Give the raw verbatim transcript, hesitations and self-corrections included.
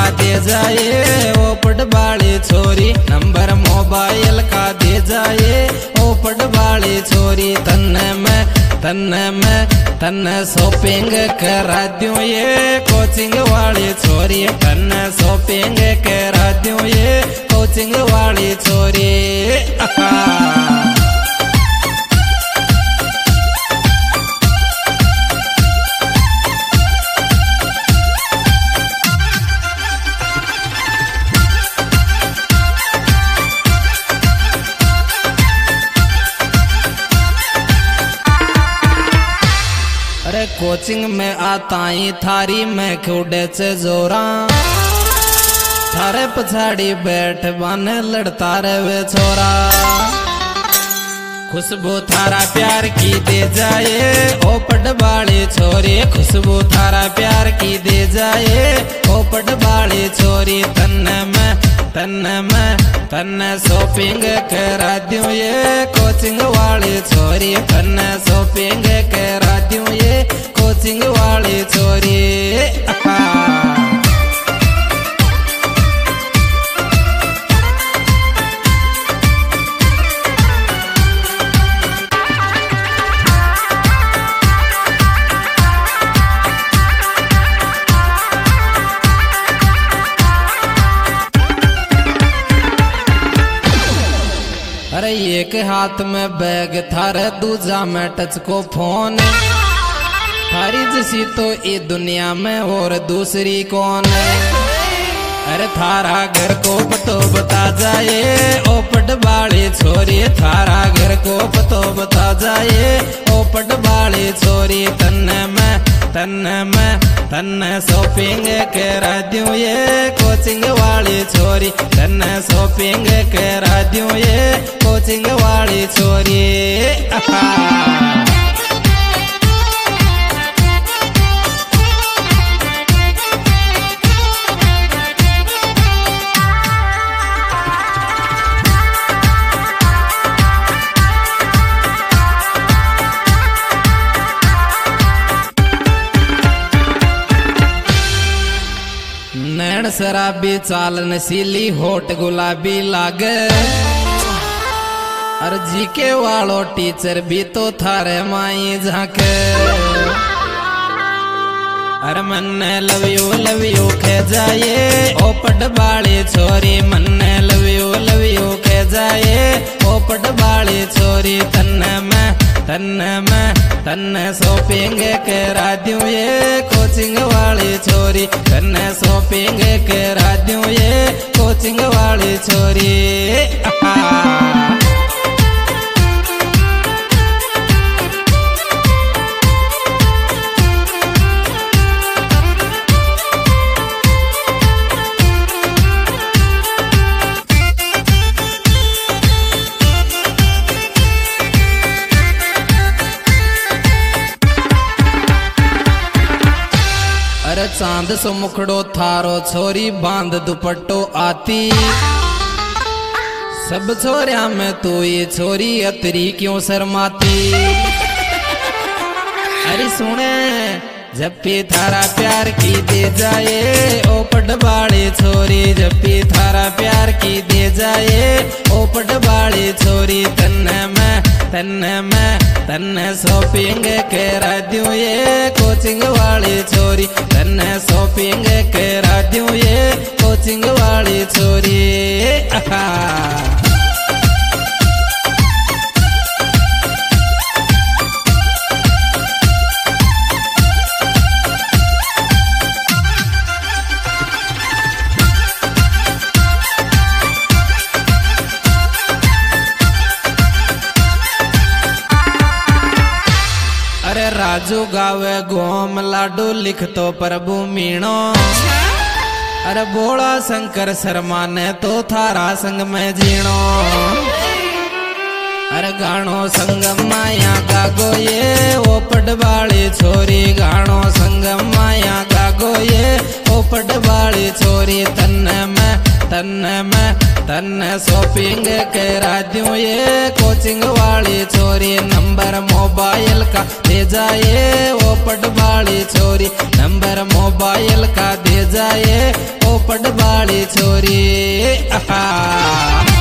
दे जाए ओ पटवाली छोरी, number mobile का दे जाए ओ पटवाली छोरी। तन्ने मैं तन्ने मैं तन्ने शॉपिंग करा दूं ये कोचिंग वाली छोरी, तन्ने शॉपिंग करा दूं ये कोचिंग वाली छोरी। अरे कोचिंग में आता ही थारी में खुडे से जोरा, थारे पछाड़ी बैठ बन लड़ता रहे छोरा। खुशबू थारा प्यार की दे जाए ओ पटवाली छोरी, खुशबू थारा प्यार की दे जाए ओ पटवाली छोरी। तन्ने मैं तन्ने मैं तन्ने शॉपिंग करा दूं ये कोचिंग वाली छोरी, तन्ने शॉपिंग करा दूं ये कोचिंग वाली छोरी। अरे एक हाथ में बैग थारे दूजा में टच को फोन, थारी जैसी तो ये दुनिया में और दूसरी कौन है। अरे थारा घर को पतो बता जाए ओ पटवाली छोरी, थारा घर को पतो बता जाए ओ पटवाली छोरी। तन्ने मैं तन्ने मैं तन्ने शॉपिंग करा दूं ये कोचिंग वाली छोरी, तन्ने शॉपिंग करा दूं ये कोचिंग वाली छोरी। नैन शराबी चाल नशीली होठ गुलाबी लागे, और जीके वालो टीचर भी तो थारे माई झाके। अरे मन्ने लव यू लव यू कह जाए ओ पटवाली छोरी, मन्ने लव यू लव यू कह जाए ओ पटवाली छोरी। तन्ने मैं तन्ने मैं तन्ने शॉपिंग करा दूं ये कोचिंग वाली छोरी, तन्ने शॉपिंग करा दूं ये कोचिंग वाली छोरी। अरे चांद सो मुखड़ो थारो छोरी बांध दुपट्टो आती, सब छोरिया में तू ये छोरी अतरी क्यों शर्माती। अरे सुने जब भी थारा प्यार की दे जाए ओ पटवाली छोरी, जब भी थारा प्यार की दे जाए ओ पटवाली छोरी। तन्ने मैं तन्ने मैं तन्ने शॉपिंग करा दूं ये कोचिंग वाली छोरी, तन्ने शॉपिंग करा दूं ये कोचिंग वाली छोरी। अरे राजू गावे गोम लाडू लिख तो प्रभु मीणो, अरे बोला शंकर शर्मा ने तो थारा संग में जीणो। अरे गानो संगम माया गागो ये ओ पटवाली छोरी, गानो संगम माया गागो ये ओ पटवाली छोरी। तन्ने मैं तन्ने मैं तन्ने शॉपिंग करा दूं ये कोचिंग वाली छोरी नंबर मोबाइल का दे जाए वो पट वाली छोरी नंबर मोबाइल का दे जाए वो पट वाली छोरी आहा।